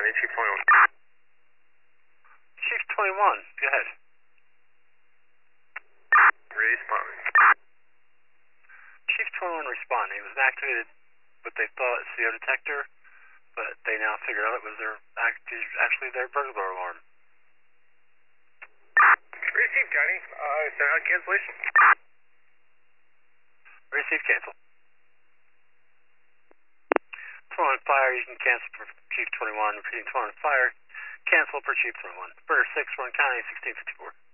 County, Chief 21. Chief 21, go ahead. Respond. Chief 21 responding. It was an activated, what they thought CO detector, but they now figured out it was actually their burglar alarm. Receive, County. Send out cancellation. Receive, cancel. 21 fire, you can cancel for Chief 21. Repeating 21 fire, cancel for Chief 21. Burger 6, Warren County, 1654.